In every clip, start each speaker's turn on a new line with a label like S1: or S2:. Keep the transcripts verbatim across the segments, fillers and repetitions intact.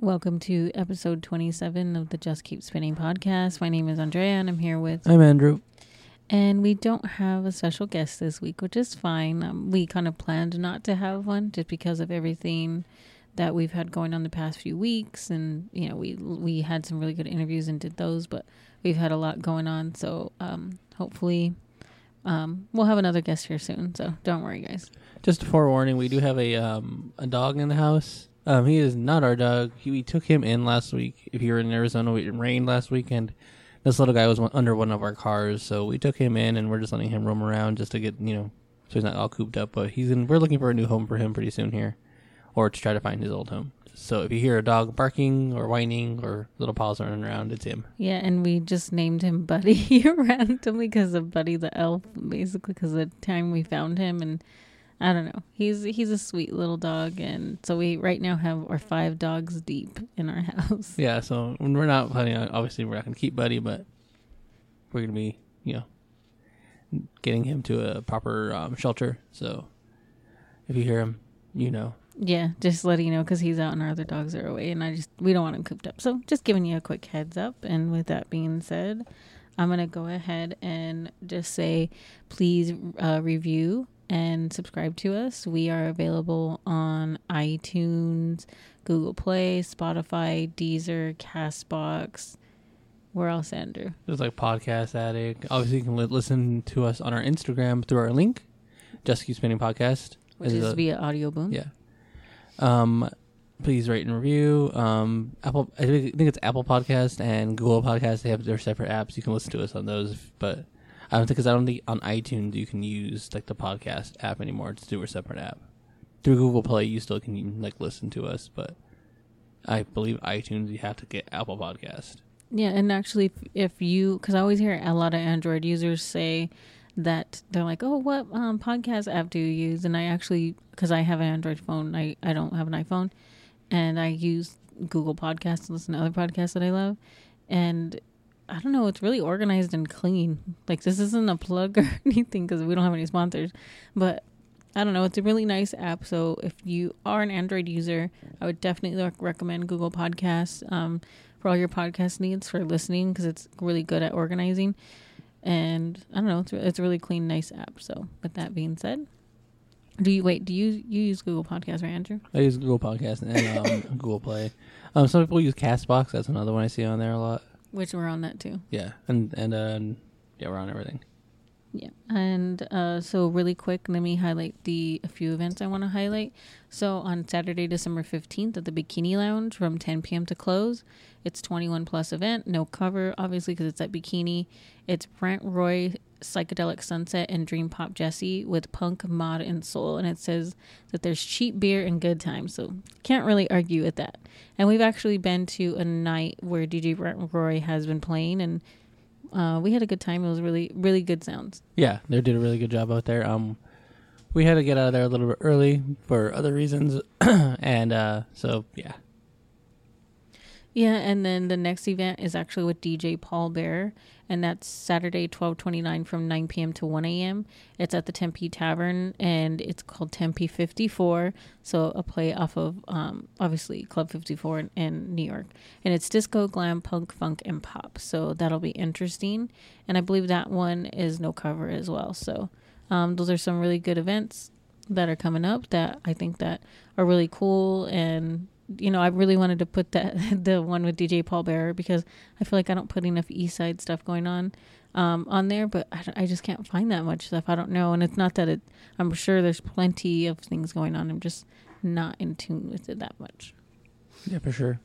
S1: Welcome to episode twenty-seven of the Just Keep Spinning podcast. My name is Andrea and I'm here with...
S2: I'm Andrew.
S1: And we don't have a special guest this week, which is fine. Um, we kind of planned not to have one just because of everything that we've had going on the past few weeks. And, you know, we we had some really good interviews and did those, but we've had a lot going on. So um, hopefully um, we'll have another guest here soon. So don't worry, guys.
S2: Just a forewarning, we do have a um, a dog in the house. Um, he is not our dog. He, we took him in last week. If you were in Arizona, it rained last weekend. This little guy was one, under one of our cars, so we took him in, and we're just letting him roam around just to get, you know, so he's not all cooped up. But he's in. We're looking for a new home for him pretty soon here, or to try to find his old home. So if you hear a dog barking or whining or little paws running around, it's him.
S1: Yeah, and we just named him Buddy randomly because of Buddy the elf, basically because of the time we found him, and I don't know. He's he's a sweet little dog, and so we right now have our five dogs deep in our house.
S2: Yeah, so when we're not planning on, obviously we're not going to keep Buddy, but we're going to be, you know, getting him to a proper um, shelter. So if you hear him, you know.
S1: Yeah, just letting you know because he's out and our other dogs are away, and I just we don't want him cooped up. So just giving you a quick heads up. And with that being said, I'm gonna go ahead and just say, please uh, review and subscribe to us. We are available on iTunes, Google Play, Spotify, Deezer, Castbox. Where else, Andrew?
S2: There's like Podcast Addict. Obviously, you can li- listen to us on our Instagram through our link, Just Keep Spinning Podcast.
S1: Which is,
S2: is a,
S1: via Audio Boom.
S2: Yeah. Um, please rate and review. Um, Apple. I think it's Apple Podcast and Google Podcast. They have their separate apps. You can listen to us on those, but I don't think because I don't think on iTunes you can use like the podcast app anymore. It's through a separate app. Through Google Play, you still can like listen to us, but I believe iTunes you have to get Apple Podcast.
S1: Yeah, and actually, if, if you, because I always hear a lot of Android users say that they're like, "Oh, what um, podcast app do you use?" And I actually, because I have an Android phone, I I don't have an iPhone, and I use Google Podcasts to listen to other podcasts that I love, and I don't know, it's really organized and clean. Like, this isn't a plug or anything because we don't have any sponsors, but I don't know, it's a really nice app. So if you are an Android user, I would definitely rec- recommend Google Podcasts um, for all your podcast needs for listening because it's really good at organizing. And I don't know, it's, it's a really clean, nice app. So with that being said, do you wait? Do you you use Google Podcasts, right, Andrew?
S2: I use Google Podcasts and um, Google Play. Um, some people use Castbox. That's another one I see on there a lot.
S1: Which we're on that too.
S2: Yeah, and and uh, yeah, we're on everything.
S1: Yeah, and uh, so really quick, let me highlight the a few events I want to highlight. So on Saturday, December fifteenth at the Bikini Lounge from ten p.m. to close, it's twenty-one plus event, no cover, obviously, because it's at Bikini. It's Brent Roy, Psychedelic Sunset, and Dream Pop Jesse with Punk, Mod, and Soul. And it says that there's cheap beer and good times, so can't really argue with that. And we've actually been to a night where D J Brent Roy has been playing, and Uh, we had a good time. It was really, really good sounds.
S2: Yeah, they did a really good job out there. Um, we had to get out of there a little bit early for other reasons, and uh, so yeah.
S1: Yeah, and then the next event is actually with D J Paul Bear, and that's Saturday, twelve twenty-nine from nine p.m. to one a.m. It's at the Tempe Tavern, and it's called Tempe fifty-four, so a play off of, um, obviously, Club fifty-four in, in New York. And it's disco, glam, punk, funk, and pop, so that'll be interesting. And I believe that one is no cover as well. So um, those are some really good events that are coming up that I think that are really cool. And you know, I really wanted to put that the one with D J Paul Bearer because I feel like I don't put enough East Side stuff going on um, on there, but I, I just can't find that much stuff. I don't know, and it's not that it. I'm sure there's plenty of things going on. I'm just not in tune with it that much.
S2: Yeah, for sure.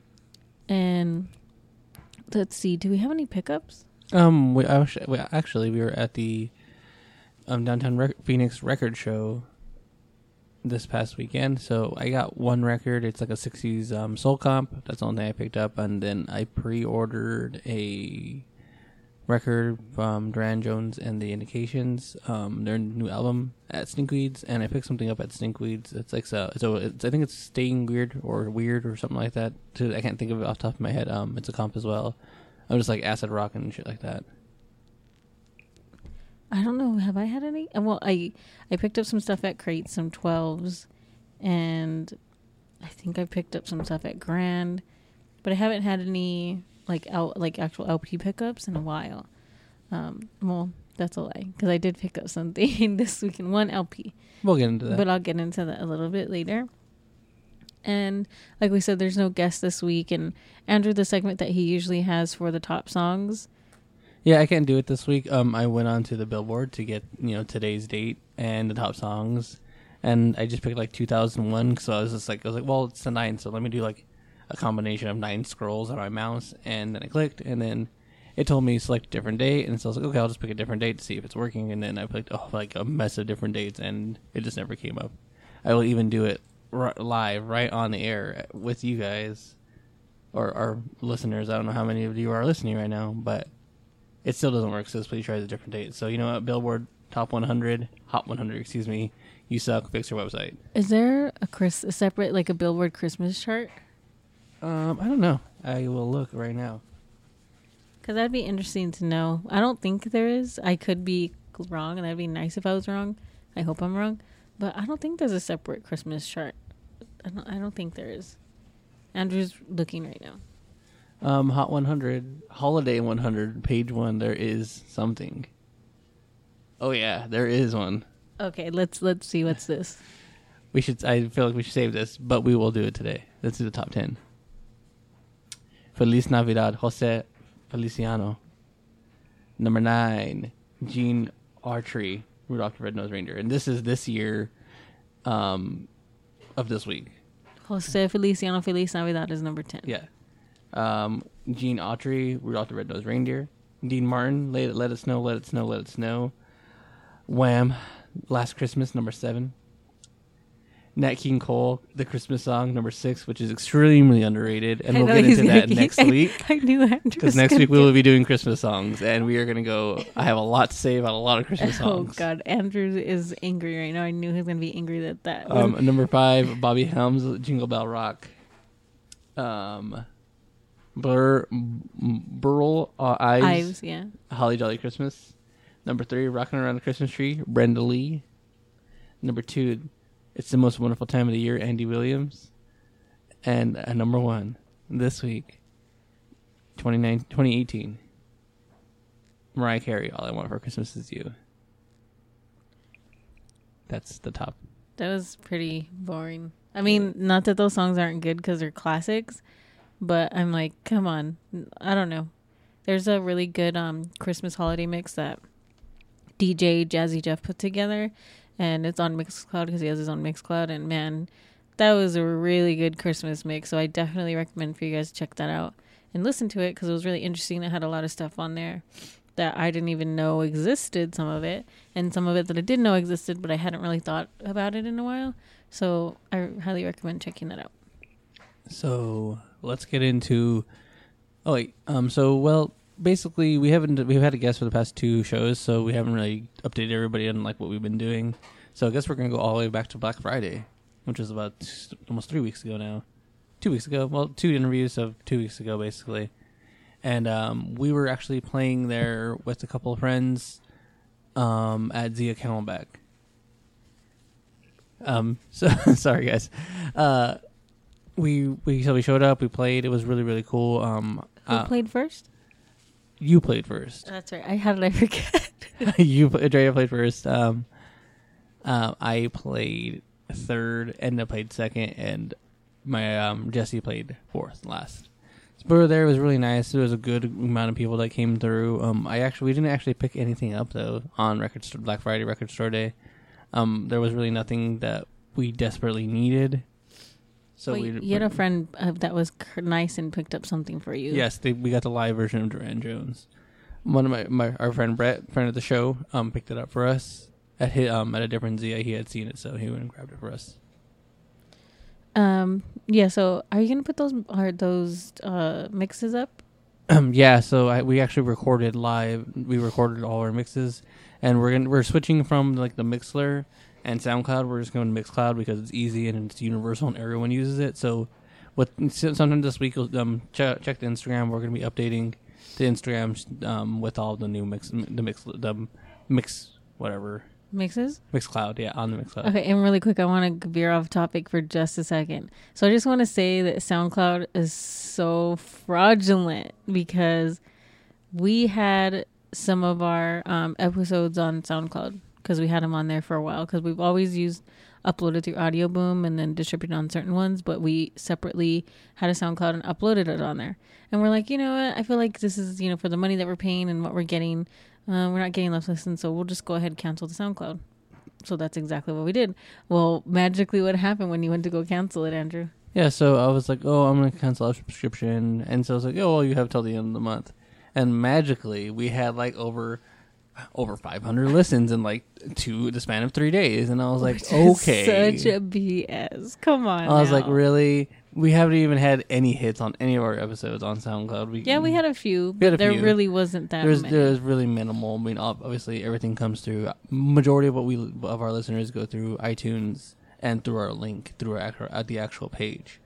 S1: And let's see, do we have any pickups?
S2: Um, we actually we, actually, we were at the um downtown Rec- Phoenix record show this past weekend, so I got one record. It's like a sixties um, soul comp. That's the only thing I picked up, and then I pre-ordered a record from Duran Jones and the Indications, um, their new album at Stinkweeds, and I picked something up at Stinkweeds. It's like so, so it's, I think it's Staying Weird or Weird or something like that. I can't think of it off the top of my head. Um, it's a comp as well. I'm just like acid rock and shit like that.
S1: I don't know. Have I had any? Well, I I picked up some stuff at Crate, some twelves, and I think I picked up some stuff at Grand, but I haven't had any like L, like actual L P pickups in a while. Um, well, that's a lie because I did pick up something this week in one L P.
S2: We'll get into that,
S1: but I'll get into that a little bit later. And like we said, there's no guest this week, and Andrew, the segment that he usually has for the top songs.
S2: Yeah, I can't do it this week. Um, I went on to the Billboard to get, you know, today's date and the top songs, and I just picked like two thousand one. So I was just like, I was like, well, it's the nine, so let me do like a combination of nine scrolls on my mouse, and then I clicked, and then it told me select a different date, and so I was like, okay, I'll just pick a different date to see if it's working, and then I picked oh, like a mess of different dates, and it just never came up. I will even do it r- live, right on the air with you guys, or our listeners. I don't know how many of you are listening right now, but it still doesn't work, so please try the different dates. So, you know what, Billboard Top one hundred, Hot one hundred, excuse me, you suck, fix your website.
S1: Is there a, Chris, a separate, like a Billboard Christmas chart?
S2: Um, I don't know. I will look right now.
S1: Because that'd be interesting to know. I don't think there is. I could be wrong, and that'd be nice if I was wrong. I hope I'm wrong. But I don't think there's a separate Christmas chart. I don't, I don't think there is. Andrew's looking right now.
S2: Um, Hot one hundred, Holiday one hundred, page one, there is something. Oh, yeah, there is one.
S1: Okay, let's let's see what's this.
S2: We should. I feel like we should save this, but we will do it today. Let's do the top ten. Feliz Navidad, Jose Feliciano. Number nine, Gene Autry, Rudolph the Red-Nosed Reindeer. And this is this year um, of this week.
S1: Jose Feliciano Feliz Navidad is number ten.
S2: Yeah. Um, Gene Autry, Rudolph the Red-Nosed Reindeer. Dean Martin, Let It, Let It Snow, Let It Snow, Let It Snow. Wham, Last Christmas, number seven. Nat King Cole, The Christmas Song, number six, which is extremely underrated. And
S1: I
S2: we'll
S1: know
S2: get
S1: he's
S2: into that
S1: gonna-
S2: next
S1: I-
S2: week.
S1: I knew Andrew
S2: Because
S1: was
S2: next
S1: gonna
S2: week we
S1: get-
S2: will be doing Christmas songs, and we are going to go. I have a lot to say about a lot of Christmas
S1: Oh
S2: songs.
S1: God, Andrew is angry right now. I knew he was gonna be angry that that.
S2: Um, number five, Bobby Helms, Jingle Bell Rock. Um, Blur, Burl uh, Ives,
S1: Ives, yeah.
S2: Holly Jolly Christmas. Number three, Rockin' Around the Christmas Tree, Brenda Lee. Number two, It's the Most Wonderful Time of the Year, Andy Williams. And uh, number one, this week, twenty eighteen, Mariah Carey, All I Want for Christmas Is You. That's the top.
S1: That was pretty boring. I mean, not that those songs aren't good because they're classics, but I'm like, come on. I don't know. There's a really good um Christmas holiday mix that D J Jazzy Jeff put together, and it's on Mixcloud because he has his own Mixcloud, and man, that was a really good Christmas mix. So I definitely recommend for you guys to check that out and listen to it because it was really interesting. It had a lot of stuff on there that I didn't even know existed, some of it, and some of it that I did know existed, but I hadn't really thought about it in a while. So I highly recommend checking that out.
S2: So let's get into. Oh wait, um. So well, basically, we haven't we've had a guest for the past two shows, so we haven't really updated everybody on like what we've been doing. So I guess we're gonna go all the way back to Black Friday, which was about almost three weeks ago now. Two weeks ago, well, two interviews of two weeks ago, basically. And um, we were actually playing there with a couple of friends um, at Zia Camelback. Um, so sorry guys. Uh, we we so we showed up. We played. It was really really cool. Um,
S1: Who
S2: uh,
S1: played first?
S2: You played first.
S1: That's right. I how did I forget?
S2: you Drea played first. Um, uh, I played third. Edna played second, and my um, Jesse played fourth last. So we were there. It was really nice. There was a good amount of people that came through. Um, I actually we didn't actually pick anything up though on record St- Black Friday Record Store Day. Um, there was really nothing that we desperately needed. So
S1: well,
S2: we
S1: you had a friend uh, that was c- nice and picked up something for you.
S2: Yes, they, we got the live version of Duran Jones. One of my, my our friend Brett, friend of the show, um, picked it up for us at his, um at a different Zia. He had seen it, so he went and grabbed it for us.
S1: Um. Yeah. So, are you gonna put those are those uh mixes up?
S2: Um. Yeah. So I, we actually recorded live. We recorded all our mixes, and we're gonna, we're switching from like the Mixler and SoundCloud. We're just going to Mixcloud because it's easy and it's universal and everyone uses it. So, what sometime this week, um, check, check the Instagram. We're gonna be updating the Instagram um with all the new mix, the mix, the mix, whatever
S1: Mixes?
S2: Mixcloud, yeah, on the Mixcloud.
S1: Okay, and really quick, I want to veer off topic for just a second. So I just want to say that SoundCloud is so fraudulent because we had some of our um, episodes on SoundCloud because we had them on there for a while because we've always used uploaded through Audio Boom and then distributed on certain ones, but we separately had a SoundCloud and uploaded it on there. And we're like, you know what? I feel like this is, you know, for the money that we're paying and what we're getting, uh, we're not getting less listens, so we'll just go ahead and cancel the SoundCloud. So that's exactly what we did. Well, magically, what happened when you went to go cancel it, Andrew?
S2: Yeah, so I was like, oh, I'm going to cancel our subscription. And so I was like, oh, well, you have till the end of the month. And magically, we had like over over five hundred listens in like two the span of three days. And I was like,
S1: Which is
S2: okay.
S1: Such a B S. Come on.
S2: I was
S1: now.
S2: like, really? We haven't even had any hits on any of our episodes on SoundCloud. We,
S1: yeah, we had a few.
S2: We had a
S1: there
S2: few.
S1: really wasn't that
S2: There's
S1: many.
S2: there's really minimal. I mean, ob- obviously everything comes through. Majority of what we of our listeners go through iTunes and through our link through our actual, at the actual page.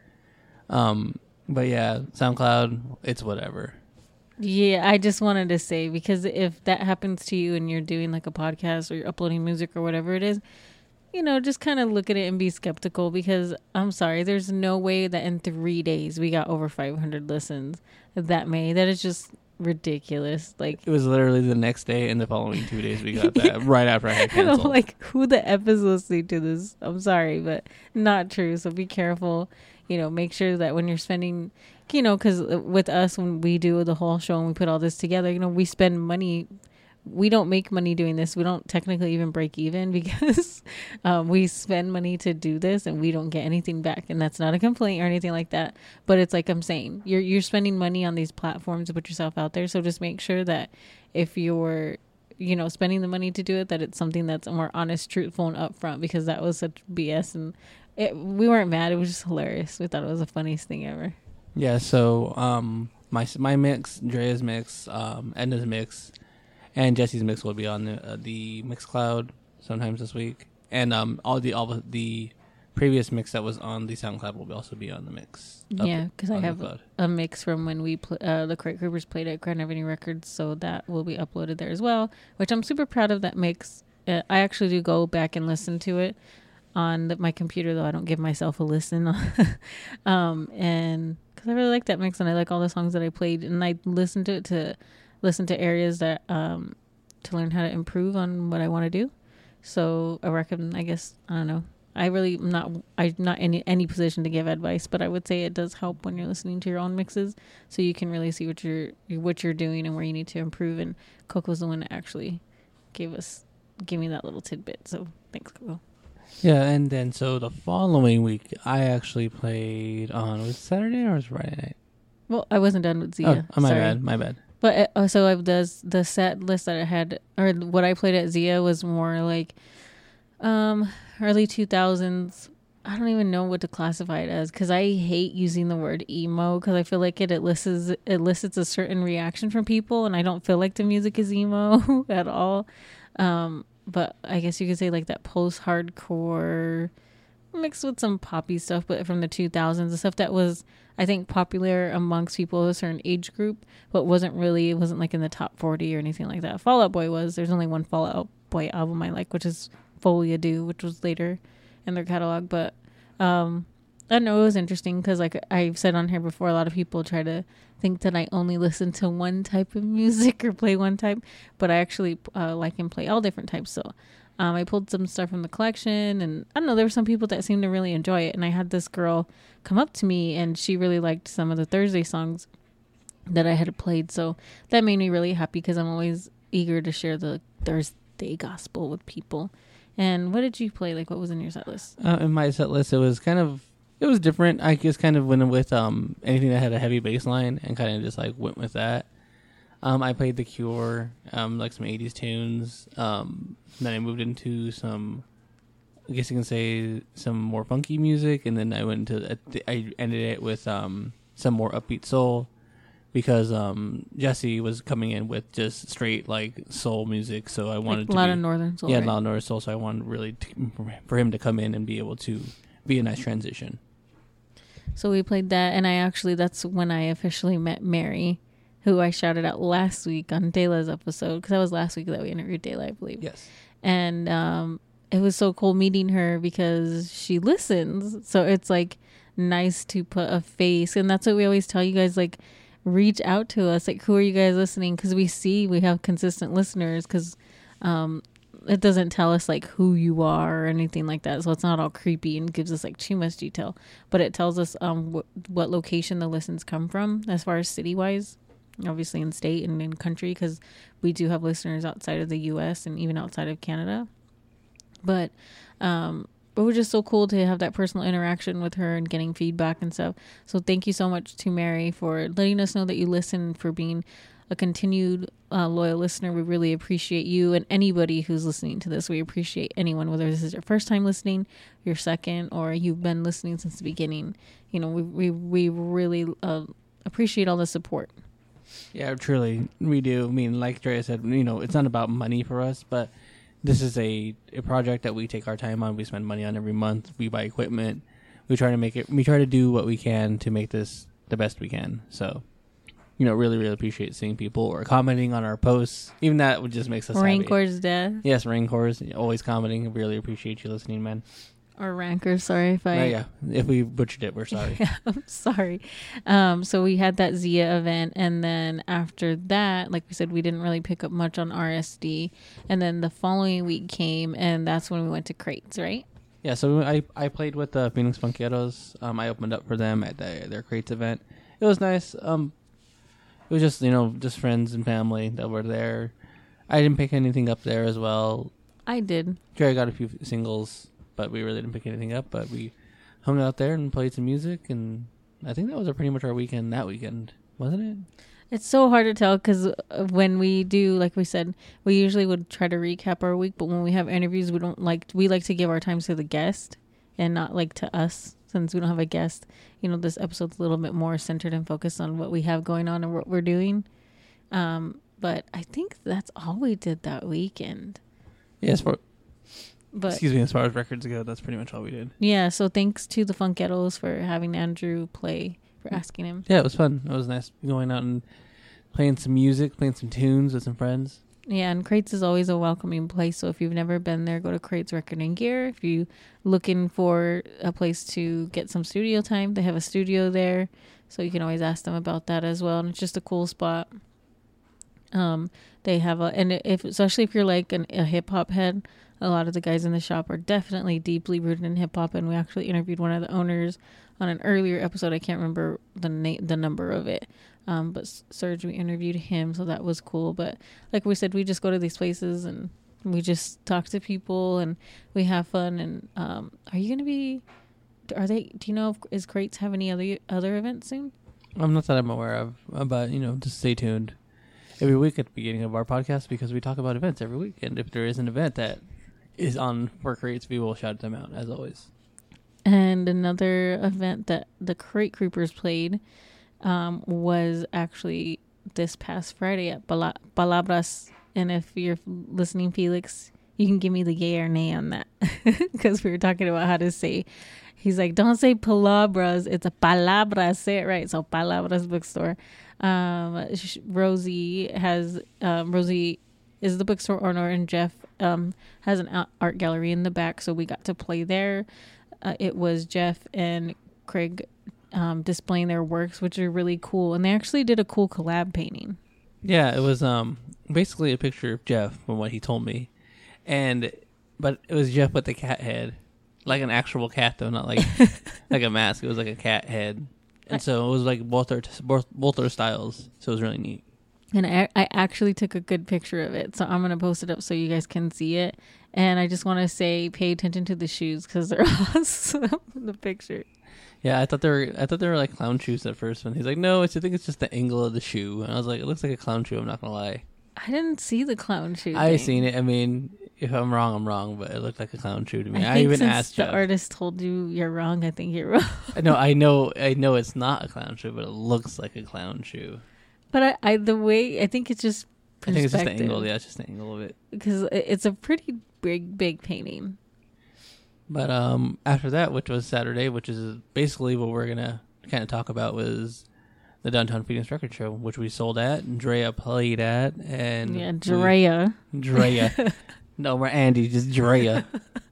S2: Um, but yeah, SoundCloud, it's whatever.
S1: Yeah, I just wanted to say, because if that happens to you and you're doing like a podcast or you're uploading music or whatever it is, you know, just kind of look at it and be skeptical, because I'm sorry, there's no way that in three days we got over five hundred listens that many. That is just ridiculous. Like,
S2: It was literally the next day and the following two days we got that right after I had
S1: and I'm
S2: canceled.
S1: like, who the F is listening to this? I'm sorry, but not true. So be careful. You know, make sure that when you're spending, you know, because with us, when we do the whole show and we put all this together, you know, we spend money. We don't make money doing this. We don't technically even break even because um, we spend money to do this and we don't get anything back. And that's not a complaint or anything like that. But it's like I'm saying, you're you're spending money on these platforms to put yourself out there. So just make sure that if you're, you know, spending the money to do it, that it's something that's more honest, truthful, and upfront, because that was such B S. And it, we weren't mad. It was just hilarious. We thought it was the funniest thing ever.
S2: Yeah, so um, my my mix, Drea's mix, um, Edna's mix, and Jesse's mix will be on the uh, the Mixcloud sometimes this week, and um, all the all the, the previous mix that was on the SoundCloud will be also be on the mix.
S1: Yeah, because I
S2: on the
S1: have
S2: cloud.
S1: a mix from when we pl- uh, the Crate Creepers played at Grand Avenue Records, so that will be uploaded there as well. Which I'm super proud of that mix. Uh, I actually do go back and listen to it on the, my computer, though I don't give myself a listen. um, and because I really like that mix, and I like all the songs that I played, and I listened to it to listen to areas that um to learn how to improve on what I want to do. So I reckon, I guess, I don't know. I really am not I'm not in any position to give advice, but I would say it does help when you're listening to your own mixes, so you can really see what you're what you're doing and where you need to improve. And Coco's the one that actually gave us gave me that little tidbit. So thanks, Coco.
S2: Yeah, and then so the following week I actually played on was it Saturday or was it Friday night?
S1: Well, I wasn't done with Zia.
S2: Oh, my
S1: Sorry.
S2: bad, my bad.
S1: But uh, so I does the set list that I had, or what I played at Zia, was more like um early two thousands. I don't even know what to classify it as, because I hate using the word emo, because I feel like it elicits elicits a certain reaction from people, and I don't feel like the music is emo at all. Um, but I guess you could say like that post-hardcore mixed with some poppy stuff, but from the two thousands, the stuff that was, I think, popular amongst people of a certain age group, but wasn't really, it wasn't like in the top forty or anything like that. Fall Out Boy was. There's only one Fall Out Boy album I like, which is Folie à Deux, which was later in their catalog. But um, I don't know, it was interesting because, like I've said on here before, a lot of people try to think that I only listen to one type of music or play one type, but I actually uh, like and play all different types. So Um, I pulled some stuff from the collection, and I don't know, there were some people that seemed to really enjoy it. And I had this girl come up to me, and she really liked some of the Thursday songs that I had played. So that made me really happy, because I'm always eager to share the Thursday gospel with people. And what did you play? Like, what was in your set list?
S2: Uh, in my set list, it was kind of, it was different. I just kind of went with um anything that had a heavy bass line and kind of just like went with that. Um, I played The Cure, um, like some eighties tunes. Um, then I moved into some, I guess you can say, some more funky music, and then I went into, I ended it with um some more upbeat soul, because um Jesse was coming in with just straight like soul music, so I wanted
S1: Like
S2: to
S1: a lot
S2: be,
S1: of Northern Soul.
S2: yeah,
S1: right?
S2: a lot of Northern Soul. So I wanted really to, for him to come in and be able to be a nice transition.
S1: So we played that, and I actually, that's when I officially met Mary, who I shouted out last week on Dayla's episode, because that was last week that we interviewed Dayla, I believe.
S2: Yes.
S1: and um, it was so cool meeting her because she listens. So it's like nice to put a face, and that's what we always tell you guys, like reach out to us, like who are you guys listening, because we see we have consistent listeners, because um it doesn't tell us like who you are or anything like that, so it's not all creepy and gives us like too much detail, but it tells us um wh- what location the listens come from as far as city wise, obviously in state and in country, because we do have listeners outside of the U S and even outside of Canada. But um it was just so cool to have that personal interaction with her and getting feedback and stuff. So thank you so much to Mary for letting us know that you listen, for being a continued uh, loyal listener. We really appreciate you, and anybody who's listening to this. We appreciate anyone, whether this is your first time listening, your second, or you've been listening since the beginning. You know, we we, we really uh, appreciate all the support.
S2: Yeah, truly, we do. I mean, like Drea said, you know, it's not about money for us, but this is a, a project that we take our time on. We spend money on every month. We buy equipment. We try to make it. We try to do what we can to make this the best we can. So, you know, really, really appreciate seeing people or commenting on our posts. Even that would just makes us
S1: Rancor's
S2: happy.
S1: death.
S2: Yes, Rancor's always commenting. Really appreciate you listening, man.
S1: Or Rancor, sorry if I...
S2: Oh, yeah, if we butchered it, we're sorry.
S1: Yeah, I'm sorry. Um, so we had that Zia event, and then after that, like we said, we didn't really pick up much on R S D, and then the following week came, and that's when we went to Crates, right?
S2: Yeah, so I, I played with the Phoenix Funkeros. Um, I opened up for them at the, their Crates event. It was nice. Um, it was just, you know, just friends and family that were there. I didn't pick anything up there as well.
S1: I did.
S2: Jerry got a few singles, but we really didn't pick anything up. But we hung out there and played some music, and I think that was pretty much our weekend that weekend, wasn't it?
S1: It's so hard to tell, because when we do, like we said, we usually would try to recap our week, but when we have interviews, we don't like, we like to give our time to the guest and not like to us, since we don't have a guest. You know, this episode's a little bit more centered and focused on what we have going on and what we're doing. Um, but I think that's all we did that weekend.
S2: Yes, for
S1: But
S2: excuse me, as far as records go, that's pretty much all we did.
S1: Yeah, so thanks to the Funkettles for having Andrew play, for asking him.
S2: Yeah, it was fun. It was nice going out and playing some music, playing some tunes with some friends.
S1: Yeah, and Crates is always a welcoming place, so if you've never been there, go to Crates Record and Gear. If you're looking for a place to get some studio time, they have a studio there, so you can always ask them about that as well, and it's just a cool spot. Um, they have a, and if, especially if you're like an, a hip-hop head, a lot of the guys in the shop are definitely deeply rooted in hip-hop, and we actually interviewed one of the owners on an earlier episode. I can't remember the na- the number of it, um, but Serge, we interviewed him, so that was cool. But like we said, we just go to these places and we just talk to people and we have fun. And um, are you going to be, are they, do you know if, is Crates have any other other events soon?
S2: I'm not that I'm aware of, but, you know, just stay tuned every week at the beginning of our podcast, because we talk about events every week. And if there is an event that is on for Crates, we will shout them out, as always.
S1: And another event that the Crate Creepers played um, was actually this past Friday at Pala- Palabras. And if you're listening, Felix, you can give me the yay or nay on that, because we were talking about how to say. He's like, don't say palabras, it's a palabras, say it right. So Palabras Bookstore. Um, Rosie has um, Rosie is the bookstore owner, and Jeff um, has an art gallery in the back, so we got to play there. Uh, it was Jeff and Craig um, displaying their works, which are really cool, and they actually did a cool collab painting.
S2: Yeah, it was um basically a picture of Jeff from what he told me, and but it was Jeff with the cat head, like an actual cat though, not like like a mask. It was like a cat head, and so it was like both their both both their styles. So it was really neat.
S1: And I, I actually took a good picture of it, so I'm gonna post it up so you guys can see it. And I just want to say, pay attention to the shoes, because they're awesome in the picture.
S2: Yeah, I thought they were. I thought they were like clown shoes at first. When he's like, "No, it's, I think it's just the angle of the shoe," and I was like, "It looks like a clown shoe." I'm not gonna lie.
S1: I didn't see the clown shoe.
S2: I
S1: thing.
S2: seen it. I mean, if I'm wrong, I'm wrong, but it looked like a clown shoe to me.
S1: I,
S2: I,
S1: think
S2: even
S1: since
S2: asked
S1: the
S2: Jeff.
S1: artist told you you're wrong. I think you're wrong.
S2: No, I know, I know it's not a clown shoe, but it looks like a clown shoe.
S1: But I, I the way I think it's just
S2: I think it's just the
S1: perspective,
S2: angle. Yeah, it's just the angle of it.
S1: because it's a pretty big, big painting.
S2: But um, after that, which was Saturday, which is basically what we're gonna kind of talk about, was the Downtown Phoenix Record Show, which we sold at, and Drea played at, and
S1: Yeah, Drea.
S2: we, Drea, No, we're Andy, just Drea.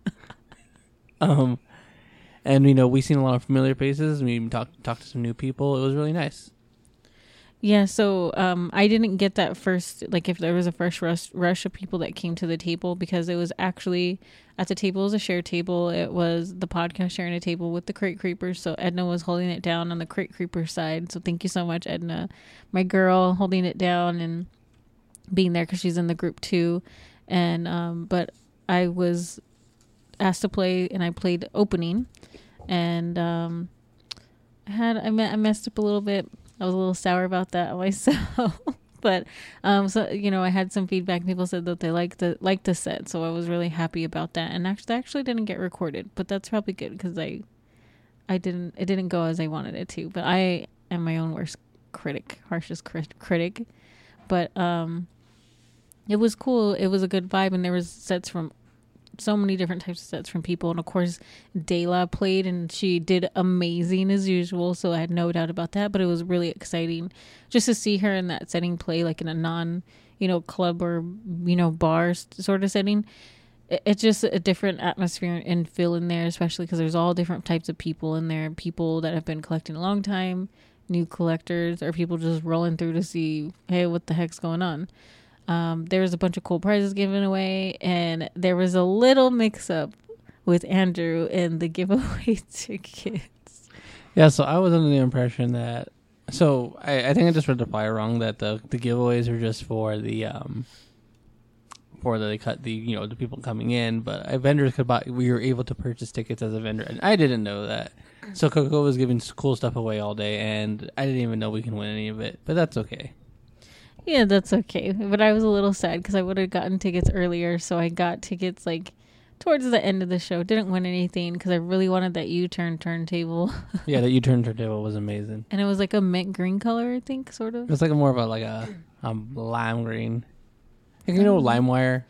S2: um, and you know, we seen a lot of familiar faces. We talked talked to some new people. It was really nice.
S1: Yeah, so um, I didn't get that first, like if there was a first rush, rush of people that came to the table, because it was actually, at the table, it was a shared table. It was the podcast sharing a table with the Crate Creepers. So Edna was holding it down on the Crate Creeper side. So thank you so much, Edna. My girl holding it down and being there because she's in the group too. And, um, but I was asked to play, and I played opening. And um, I had, I, me- I messed up a little bit. I was a little sour about that myself, but um, so you know, I had some feedback. People said that they liked the liked the set, so I was really happy about that. And actually, actually didn't get recorded, but that's probably good because I, I didn't it didn't go as I wanted it to. But I am my own worst critic, harshest crit- critic. But um, it was cool. It was a good vibe, and there was sets from so many different types of sets from people. And of course, Dayla played, and she did amazing as usual. So I had no doubt about that. But it was really exciting just to see her in that setting play, like in a non, you know, club or, you know, bar sort of setting. It, it's just a different atmosphere and feel in there, especially because there's all different types of people in there. People that have been collecting a long time, new collectors, or people just rolling through to see, hey, what the heck's going on? Um, there was a bunch of cool prizes given away, and there was a little mix-up with Andrew and the giveaway tickets.
S2: Yeah, so I was under the impression that, so I, I think I just read the flyer wrong, that the the giveaways are just for the um for the cut the you know the people coming in, but uh, vendors could buy. We were able to purchase tickets as a vendor, and I didn't know that. So Coco was giving cool stuff away all day, and I didn't even know we can win any of it, but that's okay.
S1: Yeah, that's okay. But I was a little sad because I would have gotten tickets earlier. So I got tickets like towards the end of the show. Didn't win anything because I really wanted that U-turn turntable.
S2: Yeah, that U-turn turntable was amazing.
S1: And it was like a mint green color, I think, sort of.
S2: It was like a more of a like a um, lime green. Like, you know, lime wire.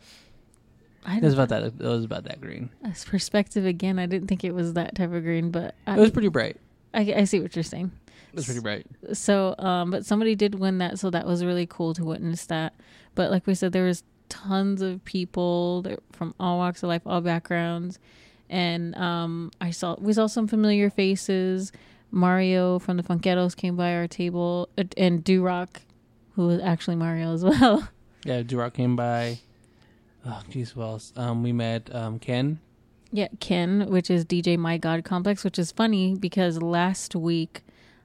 S1: I
S2: it was about that. It was about that green.
S1: As perspective again, I didn't think it was that type of green, but I,
S2: it was pretty bright.
S1: I, I see what you're saying.
S2: It was pretty bright.
S1: So, um, but somebody did win that, so that was really cool to witness that. But like we said, there was tons of people that, from all walks of life, all backgrounds, and um, I saw we saw some familiar faces. Mario from the Funketos came by our table, and Durock, who was actually Mario as well.
S2: Yeah, Durock came by. Oh, geez, who else? Um, we met um, Ken.
S1: Yeah, Ken, which is D J My God Complex, which is funny because last week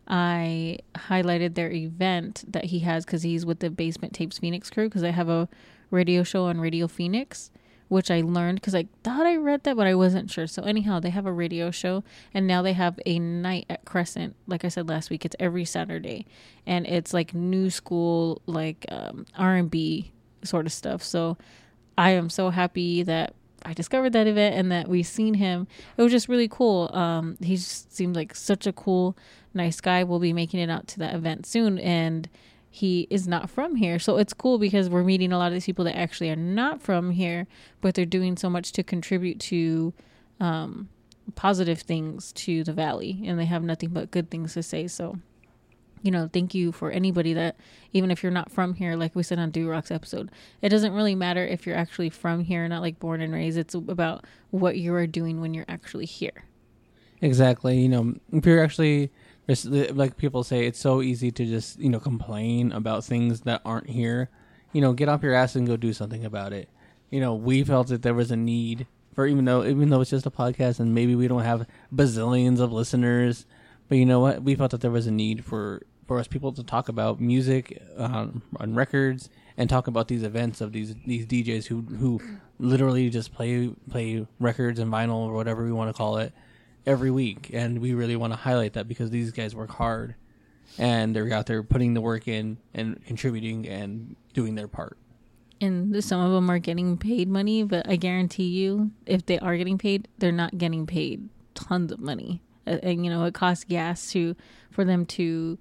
S1: I highlighted their event that he has because he's with the Basement Tapes Phoenix crew, because I have a radio show on Radio Phoenix, which I learned because I thought I read that, but I wasn't sure. So anyhow, they have a radio show, and now they have a night at Crescent. Like I said last week, it's every Saturday, and it's like new school, like um, R and B sort of stuff. So I am so happy that I discovered that event and that we've seen him. It was just really cool. Um, he just seemed like such a cool, nice guy. We'll be making it out to that event soon, and he is not from here. So it's cool because we're meeting a lot of these people that actually are not from here, but they're doing so much to contribute to um, positive things to the Valley, and they have nothing but good things to say. So, you know, thank you for anybody that, even if you're not from here, like we said on Durock's episode, it doesn't really matter if you're actually from here, not like born and raised. It's about what you are doing when you're actually here.
S2: Exactly. You know, if you're actually, like people say, it's so easy to just, you know, complain about things that aren't here. You know, get off your ass and go do something about it. You know, we felt that there was a need for, even though, even though it's just a podcast and maybe we don't have bazillions of listeners, but you know what? We felt that there was a need for, for us people to talk about music um, on records and talk about these events of these these D Js who who literally just play play records and vinyl or whatever we want to call it every week. And we really want to highlight that because these guys work hard and they're out there putting the work in and contributing and doing their part.
S1: And some of them are getting paid money, but I guarantee you, if they are getting paid, they're not getting paid tons of money. And, you know, it costs gas to for them to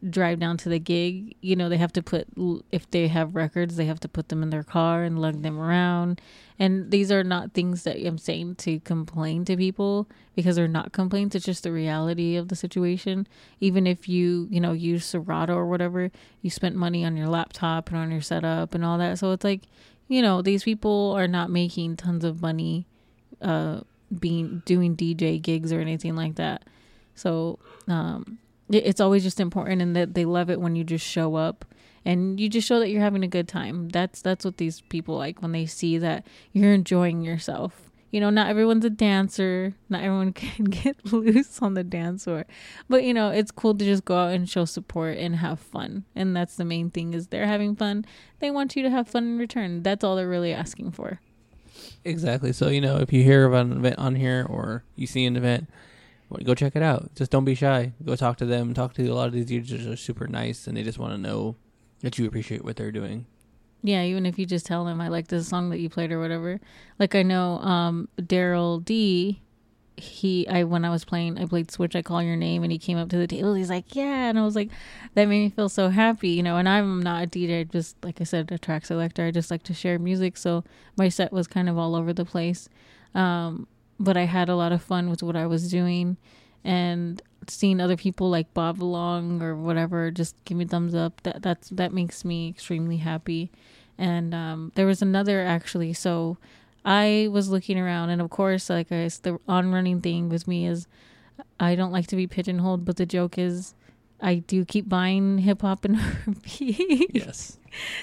S1: drive down to the gig, you know, they have to put, if they have records, they have to put them in their car and lug them around. And these are not things that I'm saying to complain to people, because they're not complaints. It's just the reality of the situation. Even if you, you know, use Serato or whatever, you spent money on your laptop and on your setup and all that. So it's like, you know, these people are not making tons of money uh, being doing D J gigs or anything like that. So, um, it's always just important, and that they love it when you just show up and you just show that you're having a good time. That's that's what these people like, when they see that you're enjoying yourself. You know, not everyone's a dancer. Not everyone can get loose on the dance floor. But, you know, it's cool to just go out and show support and have fun. And that's the main thing, is they're having fun. They want you to have fun in return. That's all they're really asking for.
S2: Exactly. So, you know, if you hear about an event on here or you see an event, go check it out. Just don't be shy. Go talk to them. Talk to a lot of these users are super nice, and they just want to know that you appreciate what they're doing. Yeah,
S1: even if you just tell them, I like this song that you played or whatever. Like, I know um, Daryl D, he, I when I was playing, I played Switch, I Call Your Name, and he came up to the table. He's like, yeah. And I was like, that made me feel so happy, you know. And I'm not a D J, just, like I said, a track selector. I just like to share music. So my set was kind of all over the place. Um, but I had a lot of fun with what I was doing, and seeing other people like Bob Long or whatever just give me thumbs up. That that's that makes me extremely happy. And um, there was another, actually. So I was looking around, and of course, like I, the on-running thing with me is I don't like to be pigeonholed, but the joke is I do keep buying hip hop and R and B.
S2: Yes.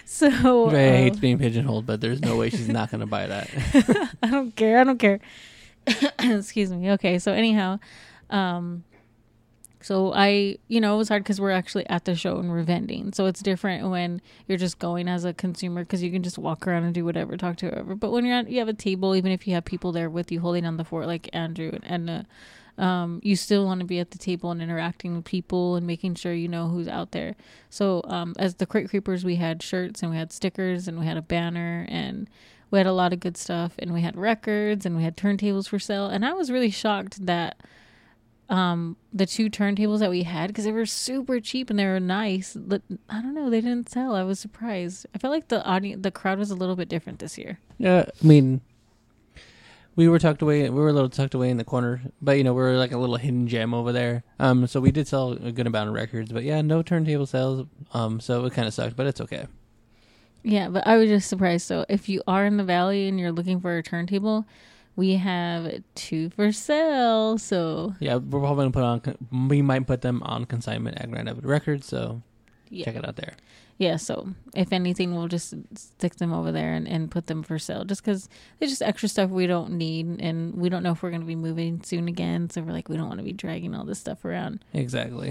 S1: So
S2: Ray
S1: uh,
S2: hates being pigeonholed, but there's no way she's not going to buy that.
S1: I don't care. I don't care. Excuse me. Okay. So anyhow, um, so I, you know, it was hard because we're actually at the show and we're vending. So it's different when you're just going as a consumer, because you can just walk around and do whatever, talk to whoever. But when you're at, you have a table, even if you have people there with you holding on the fort, like Andrew and Edna, um, you still want to be at the table and interacting with people and making sure you know who's out there. So um, as the Crate Creepers, we had shirts and we had stickers and we had a banner, and we had a lot of good stuff, and we had records and we had turntables for sale. And I was really shocked that um, the two turntables that we had, because they were super cheap and they were nice, but I don't know, they didn't sell. I was surprised. I felt like the audience, the crowd was a little bit different this year.
S2: Yeah, I mean, we were tucked away. We were a little tucked away in the corner, but you know, we were like a little hidden gem over there. Um, so we did sell a good amount of records, but yeah, no turntable sales. Um, so it kind of sucked, but it's okay.
S1: Yeah, but I was just surprised. So if you are in the Valley and you're looking for a turntable, we have two for sale. So
S2: yeah, we're probably gonna put on. We might put them on consignment at Grand Avenue Records. So
S1: yeah.
S2: Check it out there.
S1: Yeah. So if anything, we'll just stick them over there and, and put them for sale, just because there's just extra stuff we don't need, and we don't know if we're gonna be moving soon again. So we're like, we don't want to be dragging all this stuff around.
S2: Exactly.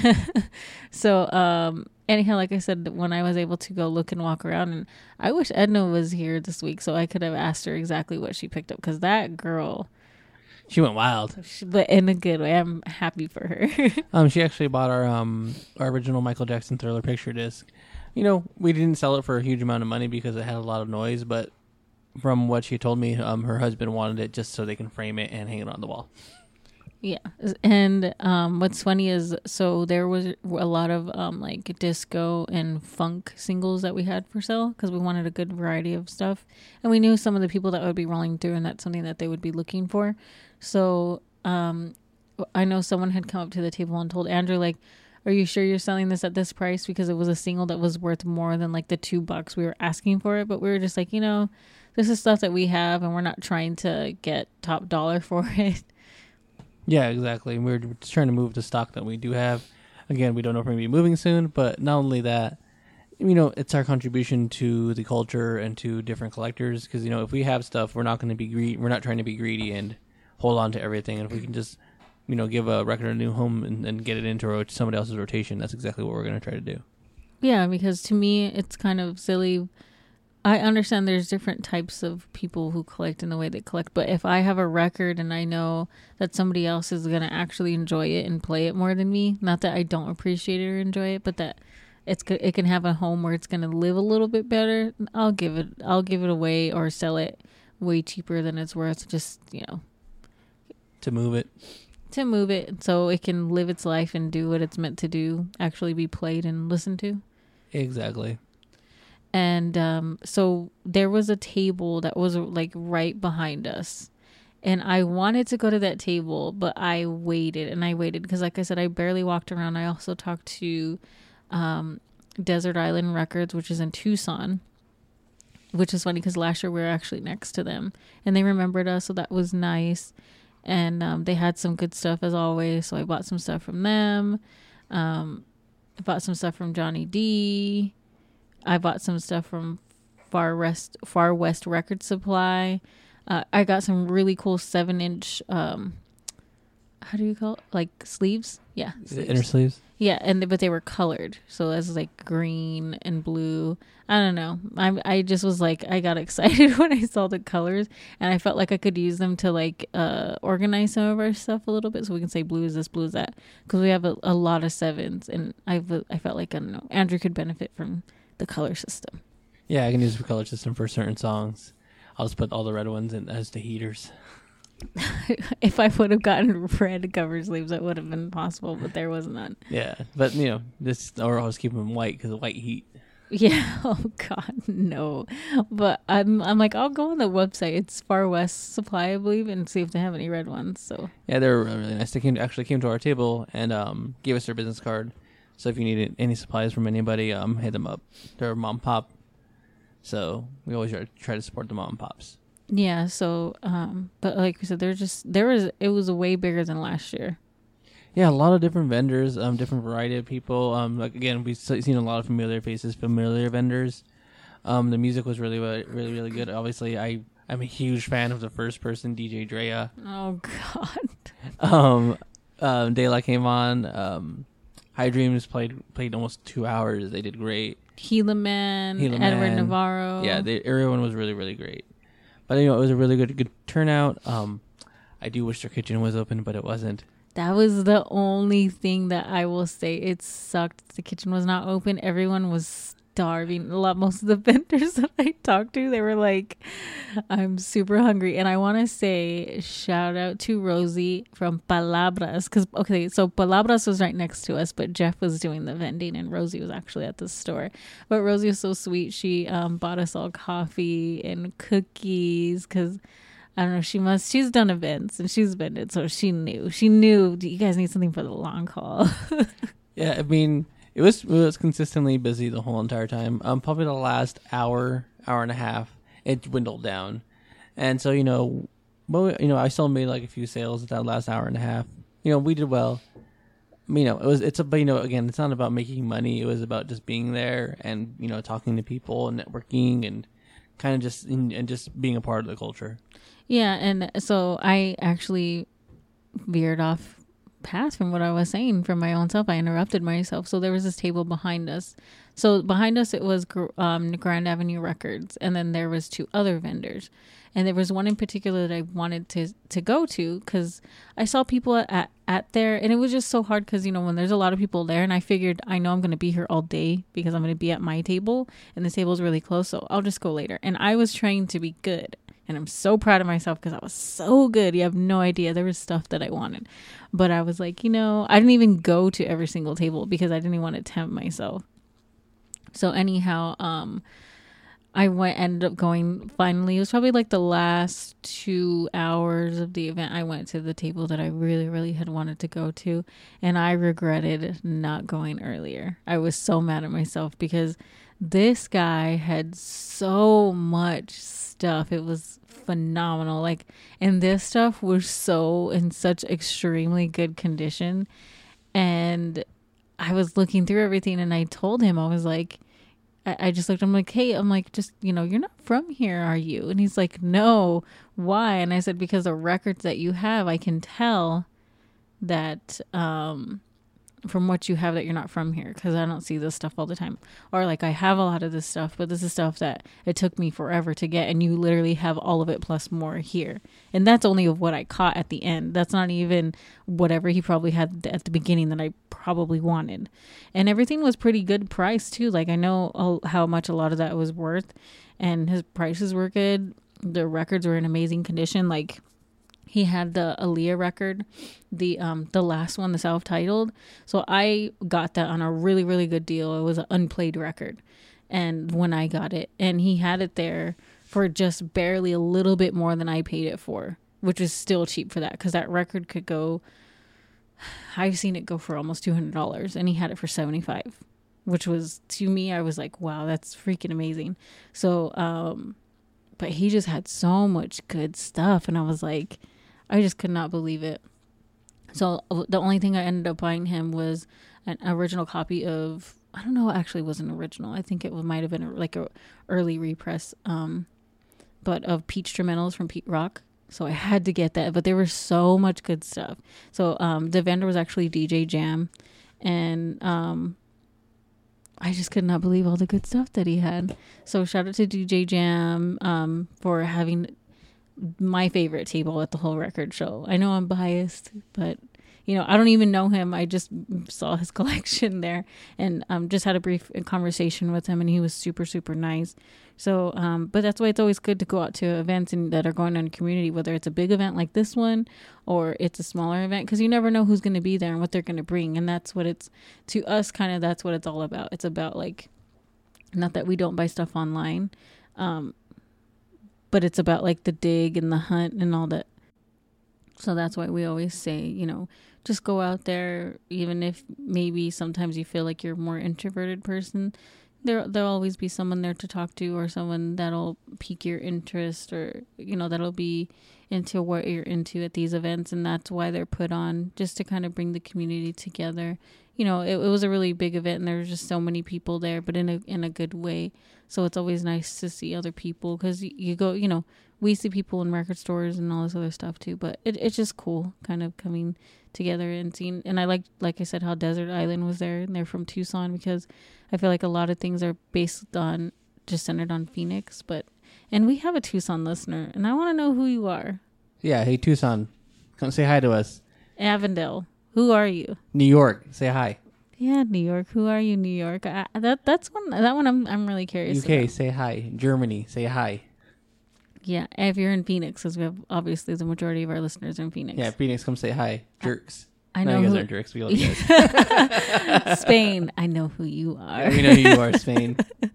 S1: So um. Anyhow, like I said, when I was able to go look and walk around, and I wish Edna was here this week so I could have asked her exactly what she picked up, because that girl,
S2: she went wild.
S1: She, but in a good way. I'm happy for her.
S2: um, she actually bought our um our original Michael Jackson Thriller picture disc. You know, we didn't sell it for a huge amount of money because it had a lot of noise, but from what she told me, um, her husband wanted it just so they can frame it and hang it on the wall.
S1: Yeah. And um, what's funny is, so there was a lot of um, like disco and funk singles that we had for sale, because we wanted a good variety of stuff. And we knew some of the people that would be rolling through, and that's something that they would be looking for. So um, I know someone had come up to the table and told Andrew, like, are you sure you're selling this at this price? Because it was a single that was worth more than like the two bucks we were asking for it. But we were just like, you know, this is stuff that we have, and we're not trying to get top dollar for it.
S2: Yeah, exactly. We're just trying to move the stock that we do have. Again, we don't know if we're going to be moving soon, but not only that, you know, it's our contribution to the culture and to different collectors. Because, you know, if we have stuff, we're not going to be greedy. We're not trying to be greedy and hold on to everything. And if we can just, you know, give a record a new home and, and get it into rot- somebody else's rotation, that's exactly what we're going to try to do. Yeah,
S1: because to me, it's kind of silly. I understand there's different types of people who collect in the way they collect, but if I have a record and I know that somebody else is going to actually enjoy it and play it more than me, not that I don't appreciate it or enjoy it, but that it's it can have a home where it's going to live a little bit better, I'll give it I'll give it away or sell it way cheaper than it's worth, just, you know,
S2: to move it.
S1: to move it so it can live its life and do what it's meant to do, actually be played and listened to.
S2: Exactly.
S1: And um, so there was a table that was like right behind us. And I wanted to go to that table, but I waited and I waited because, like I said, I barely walked around. I also talked to um, Desert Island Records, which is in Tucson, which is funny because last year we were actually next to them and they remembered us. So that was nice. And um, they had some good stuff as always. So I bought some stuff from them. Um, I bought some stuff from Johnny D. I bought some stuff from Far West, Far West Record Supply. Uh, I got some really cool seven inch, um, how do you call it? Like sleeves? Yeah.
S2: Sleeves. Inner sleeves?
S1: Yeah. And, but they were colored. So it was like green and blue. I don't know. I I just was like, I got excited when I saw the colors and I felt like I could use them to like, uh, organize some of our stuff a little bit. So we can say blue is this, blue is that. Cause we have a, a lot of sevens and I I felt like, I don't know, Andrew could benefit from the color system.
S2: Yeah. I can use the color system for certain songs. I'll just put all the red ones in as the heaters.
S1: If I would have gotten red cover sleeves, that would have been possible, but there was none.
S2: Yeah, but you know, this or I'll just keep them white because of white heat.
S1: Yeah. Oh God, no. But I'm I'm like I'll go on the website. It's Far West Supply, I believe, and see if they have any red ones. So
S2: yeah, they were really, really nice. They came actually came to our table and um gave us their business card. So if you needed any supplies from anybody, um hit them up. They're mom and pop. So we always try to support the mom and pops.
S1: Yeah. So, um, but like we said, there's just there was it was way bigger than last year.
S2: Yeah, a lot of different vendors, um, different variety of people. Um, like again, we've seen a lot of familiar faces, familiar vendors. Um, the music was really, really, really good. Obviously, I I'm a huge fan of the first person D J Drea.
S1: Oh God.
S2: um, um, Daylight came on. Um, High Dreams played played almost two hours. They did great.
S1: Gila Man,
S2: Gila
S1: Edward
S2: Man.
S1: Navarro.
S2: Yeah, they, everyone was really, really great. But you know, it was a really good, good turnout. Um, I do wish their kitchen was open, but it wasn't.
S1: That was the only thing that I will say. It sucked. The kitchen was not open. Everyone was starving. A lot, most of the vendors that I talked to, they were like, "I'm super hungry." And I want to say, shout out to Rosie from Palabras, because okay, so Palabras was right next to us, but Jeff was doing the vending, and Rosie was actually at the store. But Rosie was so sweet. She um, bought us all coffee and cookies because. I don't know. She must. She's done events and she's been it, so she knew. She knew. You guys need something for the long haul.
S2: Yeah, I mean, it was it was consistently busy the whole entire time. Um, probably the last hour, hour and a half, it dwindled down, and so you know, well, you know, I still made like a few sales that last hour and a half. You know, we did well. You know, it was it's a but you know again, it's not about making money. It was about just being there and you know talking to people and networking and kind of just and just being a part of the culture.
S1: Yeah, and so I actually veered off path from what I was saying for my own self. I interrupted myself. So there was this table behind us. So behind us, it was um, Grand Avenue Records, and then there was two other vendors. And there was one in particular that I wanted to, to go to because I saw people at, at there, and it was just so hard because, you know, when there's a lot of people there, and I figured I know I'm going to be here all day because I'm going to be at my table, and the table is really close, so I'll just go later. And I was trying to be good. And I'm so proud of myself because I was so good. You have no idea. There was stuff that I wanted. But I was like, you know, I didn't even go to every single table because I didn't even want to tempt myself. So anyhow, um, I went, ended up going finally. It was probably like the last two hours of the event. I went to the table that I really, really had wanted to go to. And I regretted not going earlier. I was so mad at myself because this guy had so much stuff. It was phenomenal. Like, and this stuff was so in such extremely good condition. And I was looking through everything and I told him, I was like, I, I just looked, I'm like, hey, I'm like, just, you know, you're not from here, are you? And he's like, no, why? And I said, because the records that you have, I can tell that, um, from what you have that you're not from here because I don't see this stuff all the time. Or like I have a lot of this stuff, but this is stuff that it took me forever to get, and you literally have all of it plus more here. And that's only of what I caught at the end. That's not even whatever he probably had at the beginning that I probably wanted. And everything was pretty good price too. Like I know how much a lot of that was worth, and his prices were good. The records were in amazing condition. Like he had the Aaliyah record, the um the last one, the self-titled. So I got that on a really, really good deal. It was an unplayed record. And when I got it, and he had it there for just barely a little bit more than I paid it for, which is still cheap for that, because that record could go, I've seen it go for almost two hundred dollars, and he had it for seventy-five dollars, which was, to me, I was like, wow, that's freaking amazing. So, um, but he just had so much good stuff, and I was like, I just could not believe it. So the only thing I ended up buying him was an original copy of, I don't know, actually it wasn't original. I think it might have been a, like a early repress, um, but of Peach Instrumentals from Pete Rock. So I had to get that, but there was so much good stuff. So um, the vendor was actually D J Jam, and um, I just could not believe all the good stuff that he had. So shout out to D J Jam um, for having my favorite table at the whole record show. I know I'm biased, but you know, I don't even know him. I just saw his collection there, and um, just had a brief conversation with him, and he was super, super nice. So, um, but that's why it's always good to go out to events and that are going on in the community, whether it's a big event like this one or it's a smaller event, because you never know who's going to be there and what they're going to bring. And that's what it's, to us, kind of, that's what it's all about. It's about, like, not that we don't buy stuff online, um, but it's about, like, the dig and the hunt and all that. So that's why we always say, you know, just go out there, even if maybe sometimes you feel like you're a more introverted person. There, there'll always be someone there to talk to, or someone that'll pique your interest, or, you know, that'll be into what you're into at these events. And that's why they're put on, just to kind of bring the community together. You know, it, it was a really big event, and there was just so many people there, but in a in a good way. So it's always nice to see other people, because you, you go, you know, we see people in record stores and all this other stuff too, but it, it's just cool kind of coming together and seeing. And I like, like I said, how Desert Island was there, and they're from Tucson, because I feel like a lot of things are based on, just centered on Phoenix. But, and we have a Tucson listener, and I want to know who you are.
S2: Yeah. Hey, Tucson, come say hi to us.
S1: Avondale, who are you?
S2: New York, say hi.
S1: Yeah, New York. Who are you, New York? I, that that's one. That one I'm I'm really curious.
S2: U K,
S1: about.
S2: say hi. Germany, say hi.
S1: Yeah, if you're in Phoenix, because we have, obviously, the majority of our listeners are in Phoenix.
S2: Yeah, Phoenix, come say hi. Jerks.
S1: I
S2: no,
S1: know
S2: you guys
S1: who,
S2: aren't jerks. We love you guys.
S1: Spain, I know who you are.
S2: Yeah, we know who you are, Spain.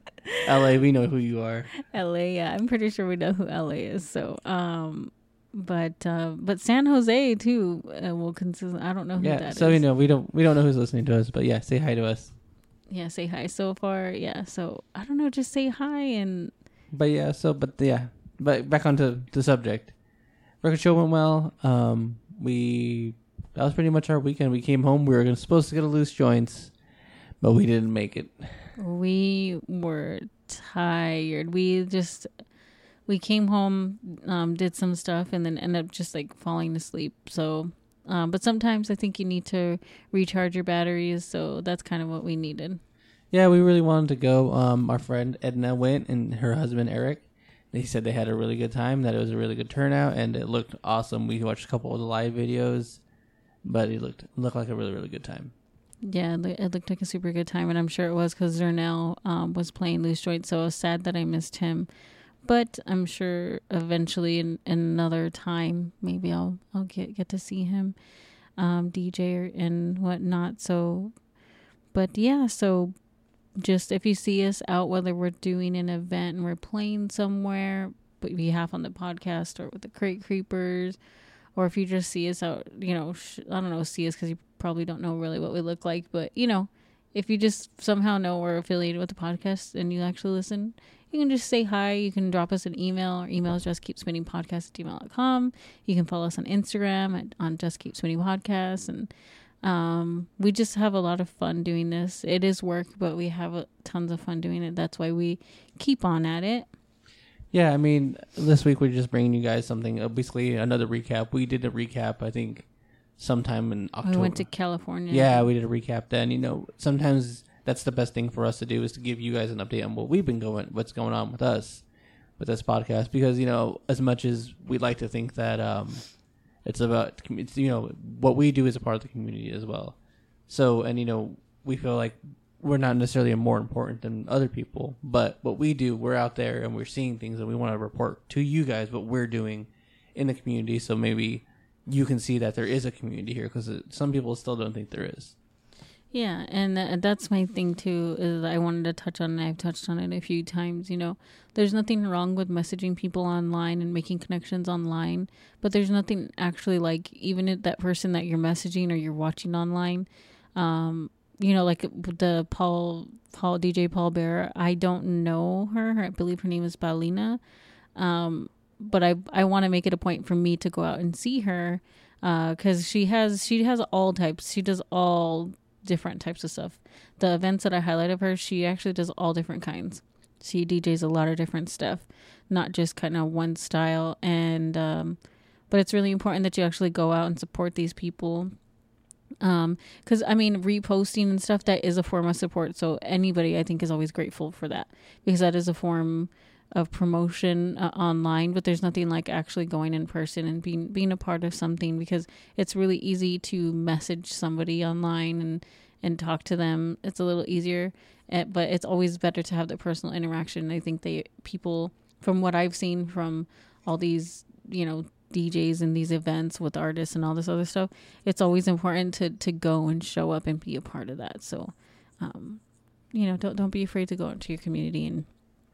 S2: L A, we know who you are.
S1: L A, yeah, I'm pretty sure we know who L A is. So, um, but uh, but San Jose too uh, will consist. I don't know who
S2: yeah,
S1: that
S2: so
S1: is.
S2: you know we don't we don't know who's listening to us, but yeah, say hi to us.
S1: Yeah, say hi. So far, yeah. So I don't know, just say hi and.
S2: But yeah, so but yeah, but back onto the subject. Record show went well. Um, we that was pretty much our weekend. We came home. We were gonna, supposed to get a Loose Joints, but we didn't make it.
S1: We were tired. We just we came home, um, did some stuff, and then ended up just like falling asleep. So, um, but sometimes I think you need to recharge your batteries. So that's kind of what we needed.
S2: Yeah, we really wanted to go. Um, our friend Edna went, and her husband Eric. They said they had a really good time, that it was a really good turnout, and it looked awesome. We watched a couple of the live videos, but it looked looked like a really, really good time.
S1: Yeah, it looked like a super good time, and I'm sure it was, because Zernell um, was playing Loose Joint, so I was sad that I missed him. But I'm sure eventually, in, in another time, maybe I'll I'll get get to see him, um, D J and whatnot. So, but yeah, so just if you see us out, whether we're doing an event and we're playing somewhere, but we have on the podcast or with the Crate Creepers, or if you just see us out, you know, sh- I don't know, see us because you probably don't know really what we look like, but you know, if you just somehow know we're affiliated with the podcast and you actually listen, you can just say hi. You can drop us an email. Our email is just keep spinning podcast at gmail dot com. You can follow us on Instagram at, on just keep spinning podcast. And um, we just have a lot of fun doing this. It is work, but we have a, tons of fun doing it. That's why we keep on at it.
S2: Yeah, I mean, this week we're just bringing you guys something, uh, basically another recap. We did a recap, I think, sometime in October.
S1: We went to California.
S2: Yeah, we did a recap then. You know, sometimes that's the best thing for us to do, is to give you guys an update on what we've been going, what's going on with us, with this podcast. Because, you know, as much as we'd like to think that um, it's about, it's, you know, what we do is a part of the community as well. So, and, you know, we feel like we're not necessarily more important than other people, but what we do, we're out there and we're seeing things, and we want to report to you guys what we're doing in the community. So maybe you can see that there is a community here, because some people still don't think there is.
S1: Yeah, and th- that's my thing too, is I wanted to touch on, and I've touched on it a few times, you know, there's nothing wrong with messaging people online and making connections online, but there's nothing actually like, even if that person that you're messaging or you're watching online, um, you know, like the Paul, Paul, D J Paul Bear, I don't know her, I believe her name is Paulina, um, but I, I want to make it a point for me to go out and see her, uh, cause she has, she has all types, she does all different types of stuff. The events that I highlight of her, she actually does all different kinds. She D Js a lot of different stuff, not just kind of one style. And um but it's really important that you actually go out and support these people, um because I mean, reposting and stuff, that is a form of support. So anybody, I think, is always grateful for that, because that is a form of promotion uh, online. But there's nothing like actually going in person and being being a part of something, because it's really easy to message somebody online and and talk to them. It's a little easier, uh, but it's always better to have the personal interaction. I think they people, from what I've seen from all these, you know, D Js and these events with artists and all this other stuff, it's always important to to go and show up and be a part of that. So um you know, don't don't be afraid to go into your community and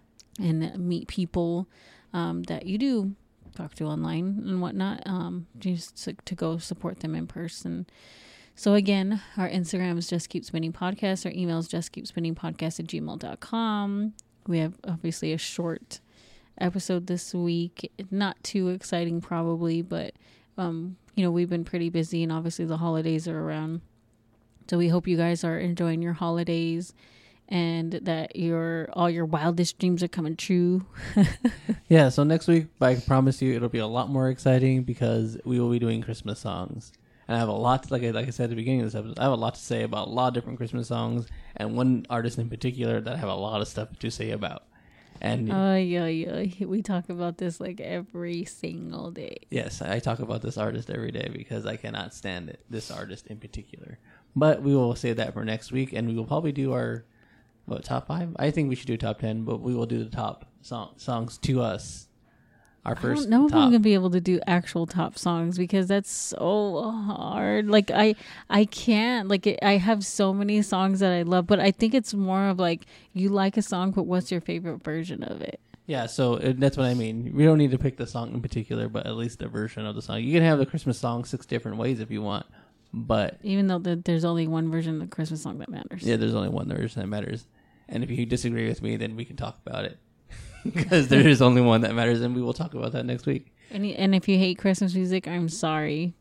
S1: and meet people um, that you do talk to online and whatnot, um, just to, to go support them in person. So again, our Instagram is Just Keep Spinning Podcast. Our email is just keep spinning podcast at gmail dot com. We have obviously a short episode this week. Not too exciting probably, but um, you know, we've been pretty busy, and obviously the holidays are around. So we hope you guys are enjoying your holidays, and that your all your wildest dreams are coming true.
S2: Yeah, so next week, I promise you, it'll be a lot more exciting, because we will be doing Christmas songs. And I have a lot, to, like, I, like I said at the beginning of this episode, I have a lot to say about a lot of different Christmas songs, and one artist in particular that I have a lot of stuff to say about. And
S1: oh, yeah, yeah. We talk about this like every single day.
S2: Yes, I talk about this artist every day, because I cannot stand it, this artist in particular. But we will save that for next week, and we will probably do our... What, top five? I think we should do top ten, but we will do the top song, songs to us. Our first.
S1: I don't know
S2: top.
S1: if I'm gonna be able to do actual top songs, because that's so hard. Like I, I can't. Like it, I have so many songs that I love, but I think it's more of like, you like a song, but what's your favorite version of it?
S2: Yeah, so it, that's what I mean. We don't need to pick the song in particular, but at least the version of the song. You can have the Christmas song six different ways if you want, but
S1: even though the, there's only one version of the Christmas song that matters.
S2: Yeah, there's only one version that matters. And if you disagree with me, then we can talk about it, because there is only one that matters, and we will talk about that next week.
S1: And and if you hate Christmas music, I'm sorry,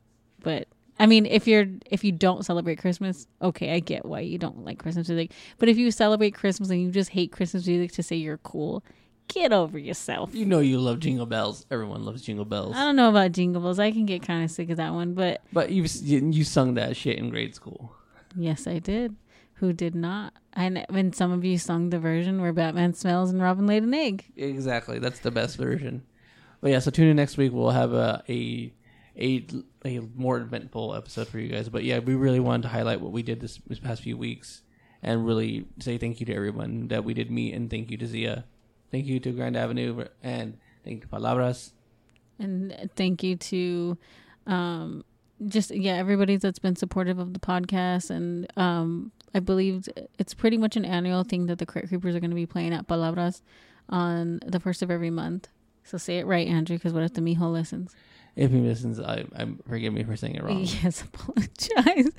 S1: but I mean, if you're if you don't celebrate Christmas, okay, I get why you don't like Christmas music. But if you celebrate Christmas and you just hate Christmas music to say you're cool, get over yourself.
S2: You know you love Jingle Bells. Everyone loves Jingle Bells.
S1: I don't know about Jingle Bells. I can get kind of sick of that one, but
S2: but you you sung that shit in grade school.
S1: Yes, I did. Who did not? And when some of you sung the version where Batman smells and Robin laid an egg.
S2: Exactly. That's the best version. But yeah, so tune in next week. We'll have a, a a a more eventful episode for you guys. But yeah, we really wanted to highlight what we did this, this past few weeks, and really say thank you to everyone that we did meet, and thank you to Zia. Thank you to Grand Avenue, and thank you to Palabras.
S1: And thank you to um, just, yeah, everybody that's been supportive of the podcast. And um, I believe it's pretty much an annual thing that the Crit Creepers are going to be playing at Palabras on the first of every month. So say it right, Andrew, because what if the mijo listens?
S2: If he listens, I, I forgive me for saying it wrong.
S1: Yes, apologize.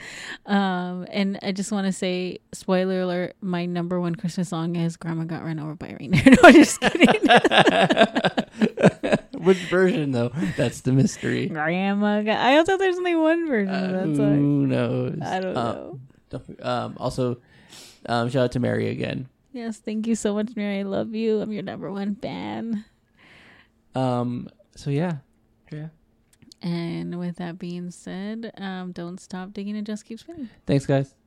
S1: Um, and I just want to say, spoiler alert, my number one Christmas song is "Grandma Got Run Over by a Reindeer." No, just kidding.
S2: Which version, though? That's the mystery.
S1: Grandma got... I thought there's only one version
S2: Uh,
S1: of that
S2: who
S1: song.
S2: knows?
S1: I don't
S2: um,
S1: know.
S2: Don't, um, also, um, shout out to Mary again.
S1: Yes, thank you so much, Mary. I love you. I'm your number one fan.
S2: Um. So yeah, yeah.
S1: And with that being said, um, don't stop digging and just keep spinning.
S2: Thanks, guys.